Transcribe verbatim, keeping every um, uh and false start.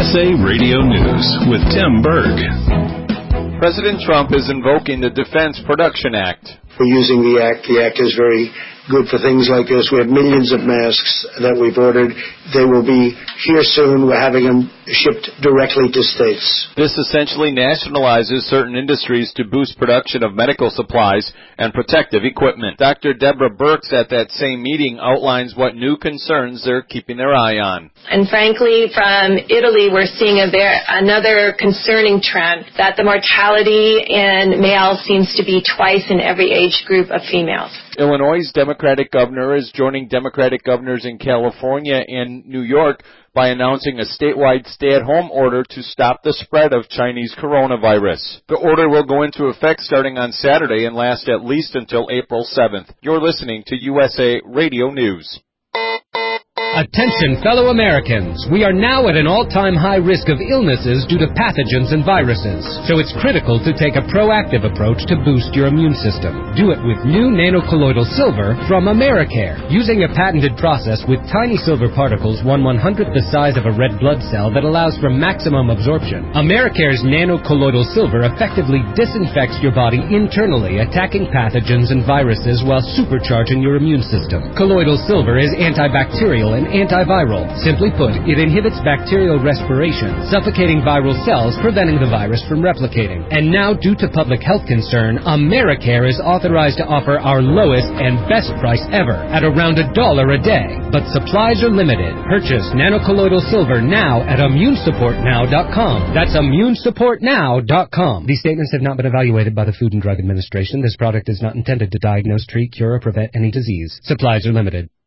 S A Radio News with Tim Berg. President Trump is invoking the Defense Production Act. We're using the act. The act is very good for things like this. We have millions of masks that we've ordered. They will be here soon. We're having them shipped directly to states. This essentially nationalizes certain industries to boost production of medical supplies and protective equipment. Doctor Deborah Birx at that same meeting outlines what new concerns they're keeping their eye on. And frankly, from Italy, we're seeing a ver- another concerning trend that the mortality in males seems to be twice in every age group of females. Illinois' Democratic governor is joining Democratic governors in California and New York by announcing a statewide stay-at-home order to stop the spread of Chinese coronavirus. The order will go into effect starting on Saturday and last at least until April seventh. You're listening to U S A Radio News. Attention, fellow Americans. We are now at an all-time high risk of illnesses due to pathogens and viruses. So it's critical to take a proactive approach to boost your immune system. Do it with new nanocolloidal silver from Americare. Using a patented process with tiny silver particles one one-hundredth the size of a red blood cell that allows for maximum absorption, Americare's nanocolloidal silver effectively disinfects your body internally, attacking pathogens and viruses while supercharging your immune system. Colloidal silver is antibacterial and antiviral. Simply put, it inhibits bacterial respiration, suffocating viral cells, preventing the virus from replicating. And now, due to public health concern, Americare is authorized to offer our lowest and best price ever at around a dollar a day. But supplies are limited. Purchase nanocolloidal silver now at immune support now dot com. That's immune support now dot com. These statements have not been evaluated by the Food and Drug Administration. This product is not intended to diagnose, treat, cure, or prevent any disease. Supplies are limited.